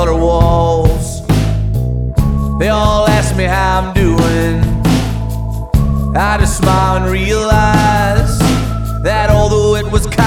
color walls. They all ask me how I'm doing. I just smile and realize